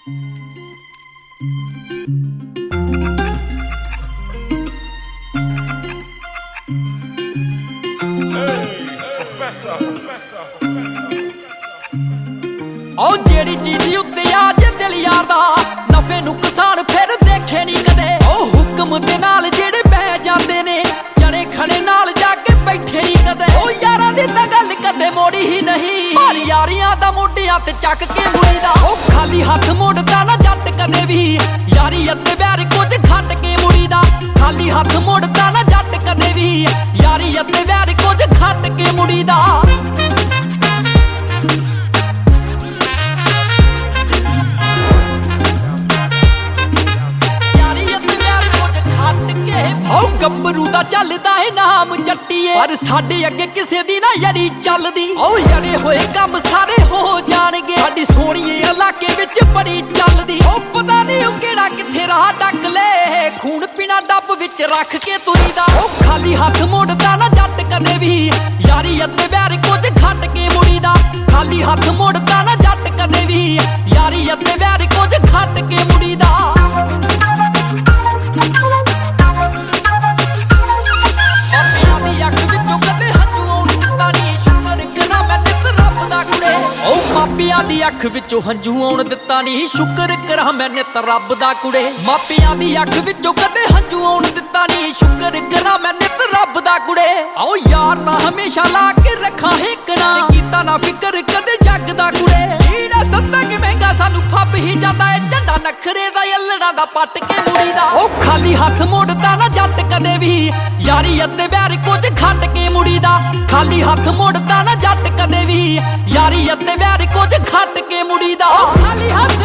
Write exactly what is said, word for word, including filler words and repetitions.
ओ जेड़ी चीज़ उत्ते आ जे दिल यार दा नफे नुकसान फिर देखे नहीं कदे। ओ हुक्म दे नाल जेड़े बह जांदे ने जड़े खड़े नाल जाके बैठे नहीं कदे। ओ यारां दी तां गल कदे मोड़ी ही नहीं पर यारियां दा मोढियां ते चक के मुड़ी दा। ओ खाली हथ मोड़दा ना जट कदे भी यारी अते बैर कुछ खट के मुड़ी दा। खाली हथ मोड़दा ना जट कदे भी यारी अते बैर कुछ खट के मुड़ी दा। गब्बरू दा चलदा है नाम जट्टीए पर साडे अगे किसे दी ना यड़ी चलदी। ओ यड़े होए कम सारे हो जाणगे साडी सोहणीए इलाके विच बड़ी चलदी। ओ पता नहीं ओ केड़ा किथे राह डक ले खून पीना डब विच रख के तुरीदा। ओ खाली हथ मोड़दा ना जट कदे भी यारी अते बैर कुछ खट के मुड़ीदा। खाली हथ मोड़दा ना जट कदे भी यारी अते बैर कुछ खट के मुड़ीदा। मापिया दी अख विचों हंझू आउण दिता नहीं शुक्र करा मैं नित रब दा कुड़े। मापिया दी अख विचों कदे हंझू आउण दिता नहीं शुक्र करा मैं नित रब दा कुड़े। आओ यार तां हमेशा ला के रखा हिकना कीता ना फिकर कदे जग दा कुड़े। हीरा सस्ता कि महंगा सानू फब ही जांदा है झंडा नखरे दा अल्लड़ा दा पट के मुड़ी दा। ओ खाली हथ मोड़दा ना जट कदे भी यारी अते बैर कुछ खट के मुड़ी दा। खाली हथ मोड़दा ना जट कदे भी यारी अते बैर कुछ खट के मुड़ी दा। खाली हथ